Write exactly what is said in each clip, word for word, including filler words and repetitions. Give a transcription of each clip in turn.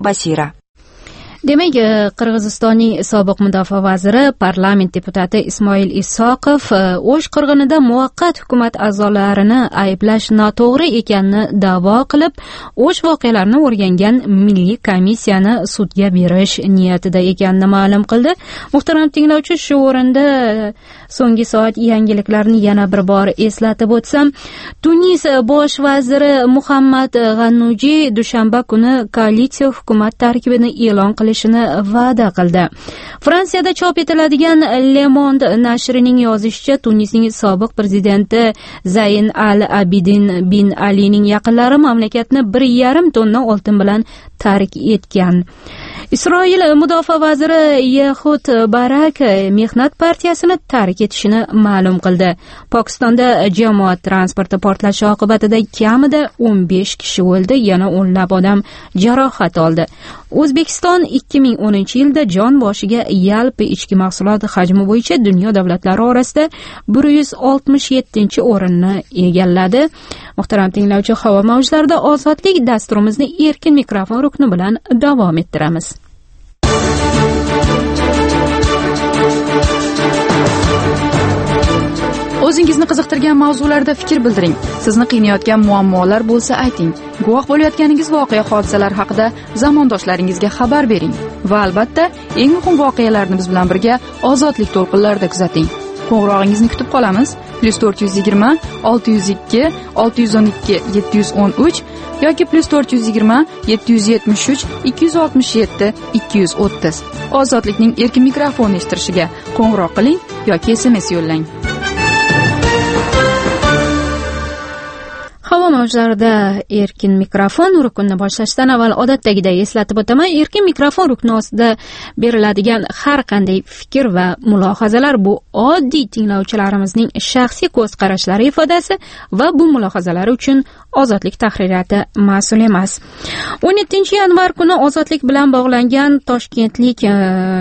Basira. Demak, Qirg'izistonning sobiq mudofaa vaziri, parlament deputati Ismoil Isoqov O'sh qirg'inida muvaqqat hukumat a'zolarini ayblash noto'g'ri ekanini da'vo qilib, O'sh voqealarini o'rgangan milliy komissiyani sudga berish niyatida ekanini ma'lum qildi. Muhtaram tinglovchi, shu o'rinda so'nggi soat yangiliklarni yana bir bor eslatib o'tsam, Tunis bosh vaziri Muhammad G'annuji dushanba kuni koalitsiya hukumat tarkibini e'lon qilishini va'da qildi. Fransiyada chop etiladigan Le Monde nashrining yozishicha, Tunisning sobiq prezidenti Zayn al-Abidin bin Alining yaqinlari mamlakatni bir yarim tonna oltin bilan tark etgan. Isroil mudofaa vaziri Yehud Barak Mehnat partiyasini tark etishini ma'lum qildi. Pokistonda jamoat transporti portlashi oqibatida kamida o'n besh kishi o'ldi, yana o'nlab odam jarohat oldi. O'zbekiston ikki ming o'ninchi yilda jon boshiga yalpi ichki mahsulot hajmi bo'yicha dunyo davlatlari orasida bir yuz oltmish yettinchi o'rinni egalladi. Muhtaram tinglovchi, havo mavjlarida ozodlik dasturimizni erkin mikrofon rukni bilan davom ettiramiz. O'zingizni qiziqtirgan mavzularda fikr bildiring. Sizni qiynayotgan muammolar bo'lsa ayting. Guvoh bo'layotganingiz voqea hodisalar haqida zamondoshlaringizga xabar bering. Va albatta, eng muhim voqealarni biz bilan birga Ozodlik to'lqinlarida kuzating. Qo'ng'irog'ingizni kutib qolamiz. plus to'rt yuz yigirma olti yuz ikki olti yuz o'n ikki yetti yuz o'n uch yoki plus to'rt yuz yigirma yetti yuz yetmish uch ikki yuz oltmish yetti ikki yuz o'ttiz. Ozodlikning erkin mikrofon eshittirishiga qo'ng'iroq qiling yoki S M S yo'llang. Havo mavjlarida erkin mikrofon ruknini boshlashdan avval odatdagidek eslatib o'taman, erkin mikrofon rukni ostida beriladigan har qanday fikr va mulohazalar bu oddiy tinglovchilarimizning shaxsiy ko'z qarashlari ifodasi va bu mulohazalar uchun Ozodlik tahririyati mas'ul emas. o'n yettinchi yanvar kuni ozodlik bilan bog'langan toshkentlik e,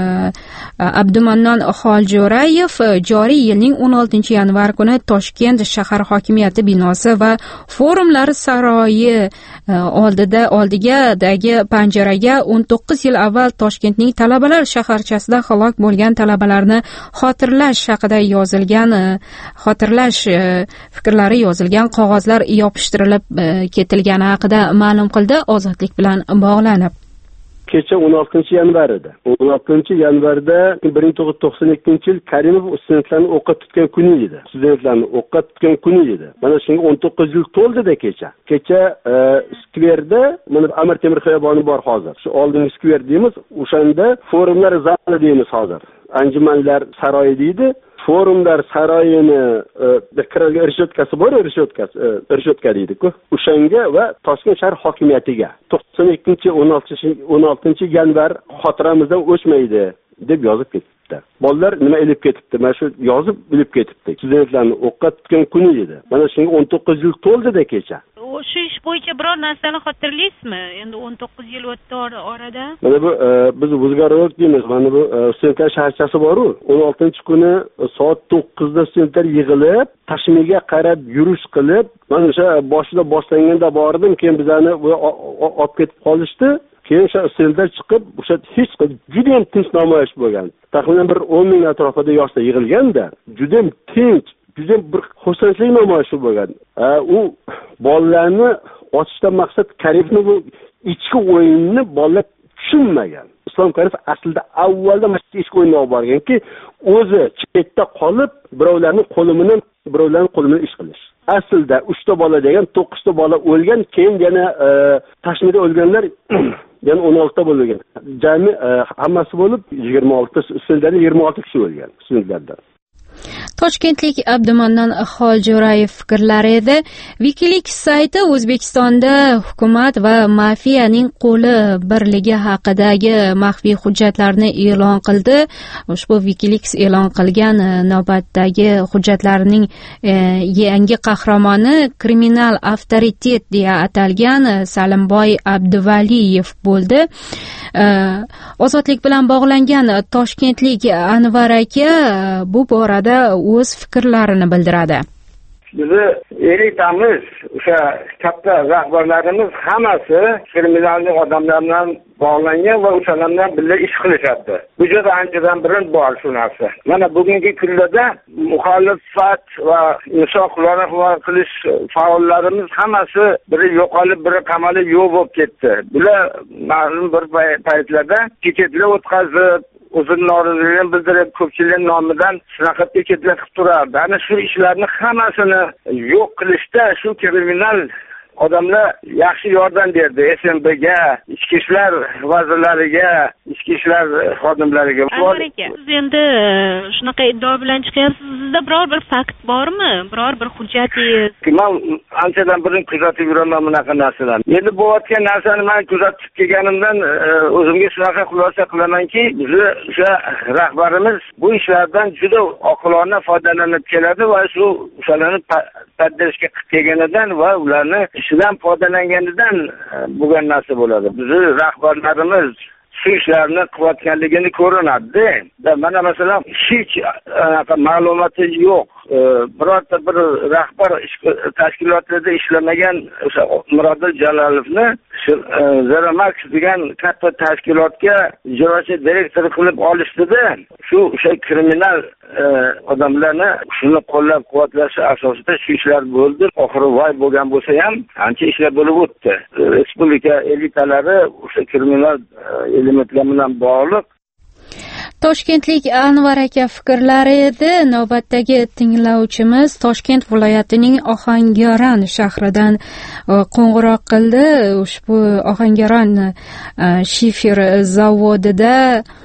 Abdumannon Xoljo'rayev joriy yilning o'n oltinchi yanvar kuni Toshkent shahar hokimiyati binosi va Forumlar saroyi oldida oldigadagi panjaraga o'n to'qqiz yil avval Toshkentning talabalar shaharchasida halok bo'lgan talabalarni xotirlash haqida yozilgan xotirlash fikrlari yozilgan qog'ozlar yopishtirilib ketilgani haqida ma'lum qildi Ozodlik bilan bog'lanib. Kecha o'n oltinchi yanvar edi. o'n oltinchi yanvarda bir ming to'qqiz yuz to'qson ikkinchi yil Karimov studentlarni o'qqa tutgan kuni edi. Studentlarni o'qqa tutgan kuni edi. Mana shunga o'n to'qqiz yil to'ldida kecha. Kecha e, skverda, mana Amir Temur xiyoboni bor hozir. Shu oldingi skver deymiz, o'shanda forumlar zali deymiz hozir. Anjumanlar saroyi deydi. Forumlar saroyini kiradigan irshotkasi bor, irshotkasi, irshotka deydi-ku. O'shanga va Toshkent shahar hokimiyatiga to'qson ikkinchi o'n oltinchi yanvar xotiramizdan o'chmaydi deb yozib ketibdi. Bolalar nima ilib ketibdi? Mana shu yozib ilib ketibdi. Studentlarni o'qqa tutgan kuni edi. Mana shunga o'n to'qqiz yil to'ldida kecha. Shu ish bo'yicha biror narsani xotirlaysizmi? Endi o'n to'qqiz yil o'tdi orada. Mana bu biz O'zgarov deymiz. Mana bu studentlar shaharchasi bor-ku. o'n oltinchi kuni soat to'qqizda studentlar yig'ilib, Tashmiga qarab yurish qilib, mana o'sha boshida boshlanganda bordim, keyin bizani olib ketib qolishdi. Keyin o'sha studentlar chiqib, o'sha hech juda ham tinch namoyish bo'lgan. Taxminan bir o'n ming atrofida yoshlar yig'ilganda, juda ham tinch, juda bir xursandchilik namoyishi bo'lgan. U bolalarni ochishdan maqsad Karimovning bu ichki o'yinini bolalar tushunmagan. Islom Karimov aslida avvalda mana shu ichki o'yinni olib borganki, o'zi chetda qolib, birovlarning qo'li bilan, birovlarning qo'li bilan ish qilish. Aslida uchta bola degan to'qqizta bola o'lgan, keyin yana e, Tashmida o'lganlar yana o'n olti ta bo'lgan. Jami e, hammasi bo'lib yigirma olti studentlar yigirma olti kishi o'lgan studentlardan. Toshkentlik Abdumannon Xoljo'rayev fikrlari edi. WikiLeaks sayti O'zbekistonda hukumat va mafiyaning qo'li birligi haqidagi maxfiy hujjatlarni e'lon qildi. Ushbu WikiLeaks e'lon qilgan navbatdagi hujjatlarning e, yangi qahramoni kriminal avtoritet deya atalgan Salimboy Abduvaliyev bo'ldi. E, Ozodlik bilan bog'langan toshkentlik Anvar aka bu borada o'z fikrlarini bildiradi. bizni elitamiz, o'sha katta rahbarlarimiz hammasi kriminallik odamlar bilan bog'langan va o'shalar bilan birga ish qilishadi. Bu juda anchadan beri bor shu narsa. Mana bugungi kunlarda muxolifat va insoqlarni himoya qilish faollarimiz hammasi biri yo'qolib, biri qamalib yo'q bo'lib ketdi. Bular ma'lum bir paytlarda piketlar o'tkazib, o'zini noroziligini bildirib, ko'pchilik nomidan shunaqa piketlar qilib turardi. Ana shu ishlarni hammasini yo'q qilishda shu kriminal odamlar yaxshi yordam berdi. S M Bga, ichki ishlar vazirlariga, ichki ishlar xodimlariga. Anvar aka, siz endi shunaqa iddao bilan chiqyapsiz. Sizda biror bir fakt bormi? Biror bir hujjatingiz? Men anchadan beri kuzatib yuraman bunaqa narsalarni. Endi bo'layotgan narsani men kuzatib kelganimdan o'zimga shunaqa xulosa qilamanki, bizni o'sha rahbarimiz bu ishlardan juda oqilona foydalanib keladi va shu o'shalarni tadbirga qilib kelganidan va ularni ishidan foydalanganidan bo'lgan narsa bo'ladi. Bizni rahbarlarimiz shu ishlarni qilayotganligini ko'rinadi. Mana masalan hech ma'lumoti yo'q. Birorta bir rahbar tashkilotlarda ishlamagan o'sha Mirodil Jalolovni Zeramax degan katta tashkilotga ijrochi direktor qilib olishdi-da. Shu o'sha kriminal odamlarni shuni qo'llab-quvvatlash asosida shu ishlar bo'ldi. Oxiri voy bo'lgan bo'lsa ham ancha ishlar bo'lib o'tdi. Respublika elitalari o'sha kriminal elementlar bilan bog'liq. Toshkentlik Anvar aka fikrlari edi. Navbatdagi tinglovchimiz Toshkent viloyatining Ohangaron shahridan qo'ng'iroq qildi. Ushbu Ohangaron shifer zavodida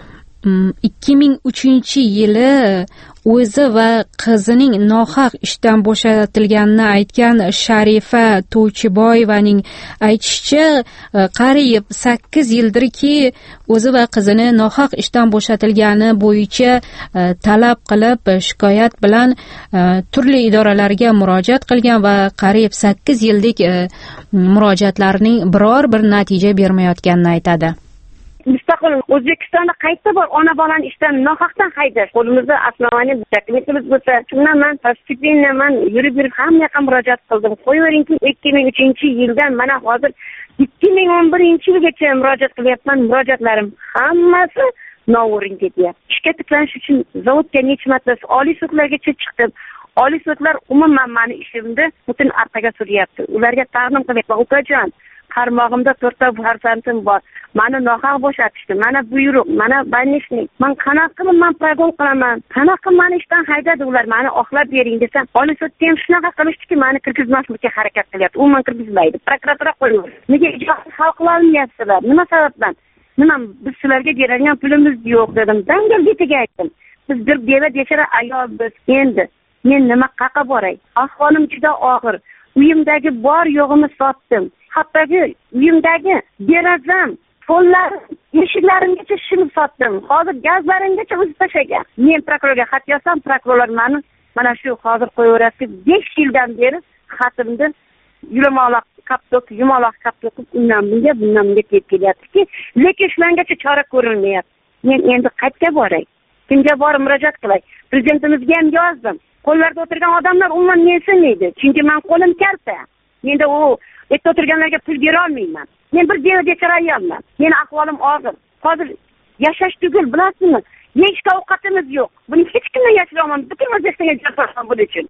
ikki ming uchinchi yili o'zi va qizining nohaq ishdan bo'shatilganini aytgan Sharifa To'ychiboyevaning aytishicha, qariyb sakkiz yildirki o'zi va qizini nohaq ishdan bo'shatilgani bo'yicha talab qilib shikoyat bilan turli idoralarga murojaat qilgan va qariyb sakkiz yillik murojaatlarning biror bir natija bermayotganini aytadi. Mustaqil O'zbekistonda qayta bor ona bolani ishdan nohaqdan haydash. Qo'limizda aslovani dokumentimiz bo'lsa, shundan men stipendiya men yurib yurib hamma yoqqa murojaat qildim. Qo'yaveringki, ikki ming uchinchi yildan mana hozir ikki ming o'n birinchi yilgacha murojaat qilyapman. Murojaatlarim hammasi no'rin ketyapti. Ishga tiklanish uchun zavodga necha marta oliy sudlargacha chiqdim. Oliy sudlar umuman meni ishimni butun orqaga suryapti. Ularga taqdim qilyapman. Ukajon, qarmog'imda to'rtta farzandim bor. Mani nohaq bo'shatishdi. Mana buyruq, mana banishnik. Men qanaqa men pragol qilaman? Qanaqa meni ishdan haydadi ular? Meni oqlab bering desam, oliy sudda ham shunaqa qilishdiki, meni kirgizmaslikka harakat qilyapti. U men kirgizmaydi. Prokuratura qo'ydi. Nega ijobiy hal qila olmayapsizlar? Nima sababdan? Nima biz sizlarga beradigan pulimiz yo'q dedim. Dangal betiga aytdim. Biz bir beva bechara ayol biz. Endi men nima qaqa boray? Ahvolim juda og'ir. Uyimdagi bor yo'g'imni sotdim. Hattoki uyimdagi derazam, pollar, eshiklarimgacha shuni sotdim. Hozir gazlarimgacha o'zib tashlagan. Men prokurorga xat yozsam, prokurorlar meni mana shu hozir qo'yaverasiz. besh yildan beri xatimni yumaloq kaptok, yumaloq kaptok undan bunga, bundan bunga kelib kelyapti-ki, lekin shungacha chora ko'rilmayapti. Men endi qayerga boray? Kimga borib murojaat qilay? Prezidentimizga ham yozdim. Qo'llarda o'tirgan odamlar umuman mensinmaydi. Chunki men qo'lim kalta. Menda u yerda o'tirganlarga pul bera olmayman. Men bir beva bechara ayolman. Meni ahvolim og'ir. Hozir yashash tugul, bilasizmi? Yeyishga ovqatimiz yo'q. Buni hech kimdan yashiraman. Butun O'zbekistonga gapiraman buning uchun.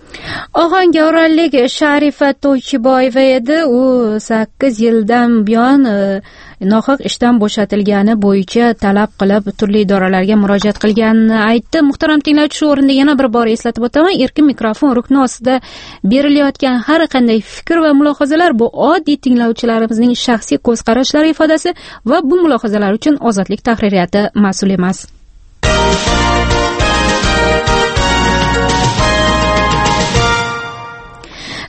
Ohangaronlik Sharifa To'ychiboyeva edi. U sakkiz yildan buyon nohaq ishdan bo'shatilgani bo'yicha talab qilib turli idoralarga murojaat qilganini aytdi. Muhtaram tinglovchi, shu o'rinda yana bir bor eslatib o'taman, erkin mikrofon rukni ostida berilayotgan har qanday fikr va mulohazalar bu oddiy tinglovchilarimizning shaxsiy ko'z qarashlari ifodasi va bu mulohazalar uchun Ozodlik tahririyati mas'ul emas.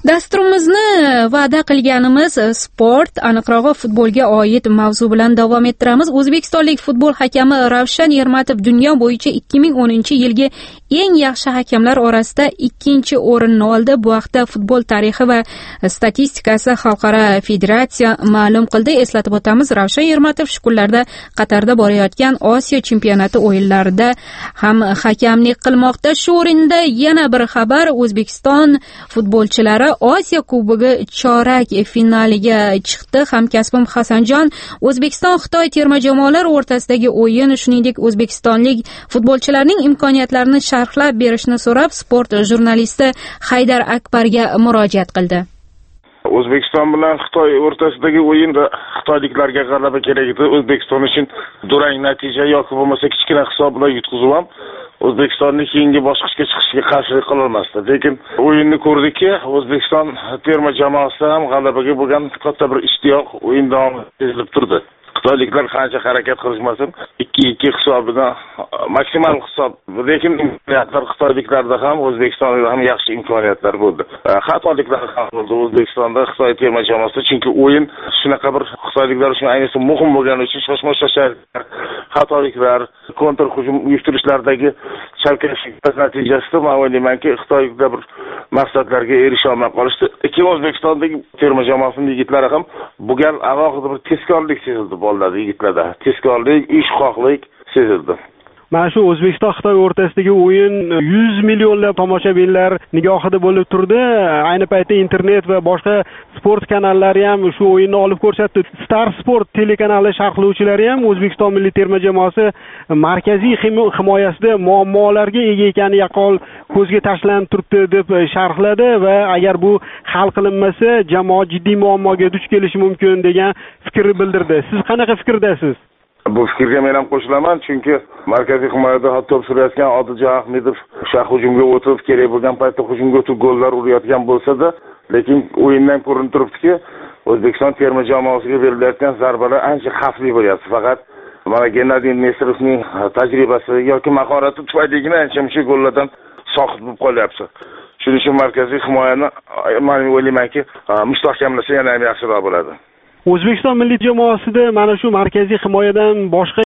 Dasturimizni va'da qilganimiz sport, aniqrog'i futbolga oid mavzu bilan davom ettiramiz. O'zbekistonlik futbol hakami Ravshan Ermatov dunyo bo'yicha ikki ming o'ninchi yilgi eng yaxshi hakamlar orasida ikkinchi o'rinni oldi. Bu haqda futbol tarixi va statistikasi xalqaro federatsiya ma'lum qildi. Eslatib o'tamiz, Ravshan Ermatov shu kunlarda Qatarda borayotgan Osiyo chempionati o'yinlarida ham hakamlik qilmoqda. Shu o'rinda yana bir xabar: O'zbekiston futbolchilari Osiyo Kubogi chorak finaliga chiqdi. Hamkasbim Hasanjon, O'zbekiston Xitoy terma jamoalar o'rtasidagi o'yin, shuningdek o'zbekistonlik futbolchilarning imkoniyatlarini sharhlab berishni so'rab, sport jurnalisti Haydar Akbarga murojaat qildi. O'zbekiston bilan Xitoy o'rtasidagi o'yinda xitoyliklarga g'alaba kerak edi. O'zbekiston uchun durang natija yoki bo'lmasa kichkina hisob bilan yutqizib ham O'zbekistonni keyingi bosqichga chiqishga qarshilik qila olmasdi. Lekin o'yinni ko'rdikki, O'zbekiston terma jamoasi ham g'alabaga bo'lgan katta bir ishtiyoq o'yin davomida sezilib turdi. Xitoyliklar qancha harakat qilishmasin, ikki ikki hisobida maksimal hisob, lekin imkoniyatlar xitoyliklarda ham O'zbekistonda ham yaxshi imkoniyatlar bo'ldi. Xatoliklar ham bo'ldi O'zbekistonda Xitoy terma jamoasida, chunki o'yin shunaqa bir xitoyliklar uchun ayniqsa muhim bo'lgani uchun shoshma-shosharliklar, xatoliklar, kontr hujum uyushtirishlardagi chalkashliklar natijasida men o'ylaymanki, xitoyliklar bir maqsadlarga erisha olmay qolishdi. Ikki O'zbekistondagi terma jamoasining yigitlari ham bu gal alohida bir tezkorlik sezildi. Bolalar, yigitlarda tezkorlik, ishqoqlik sezildi. Mana shu O'zbekiston Xitoy o'rtasidagi o'yin yuz millionlab tomoshabinlar nigohida bo'lib turdi. Ayni paytda internet va boshqa sport kanallari ham shu o'yinni olib ko'rsatdi. Star Sport telekanali sharhlovchilari ham O'zbekiston milliy terma jamoasi markaziy himoyasida muammolarga ega ekani yaqqol ko'zga tashlanib turibdi deb sharhladi va agar bu hal qilinmasa, jamoa jiddiy muammoga duch kelishi mumkin degan fikrni bildirdi. Siz qanaqa fikrdasiz? Bu fikrga men ham qo'shilaman, chunki markaziy himoyada to'p surayotgan Odiljon Ahmedov o'sha hujumga o'tib, kerak bo'lgan paytda hujumga o'tib gollar urayotgan bo'lsa-da, lekin o'yindan ko'rinib turibdiki, O'zbekiston terma jamoasiga berilayotgan zarbalar ancha xavfli bo'lyapti. Faqat mana Gennadiy Nesterovning tajribasi yoki mahorati tufayligina ancha shu gollardan soqit bo'lib qolyapti. Shuning uchun markaziy himoyani men o'ylaymanki, mustahkamlasa yana ham yaxshiroq bo'ladi. O'zbekiston milliy jamoasida mana shu markaziy himoyadan boshqa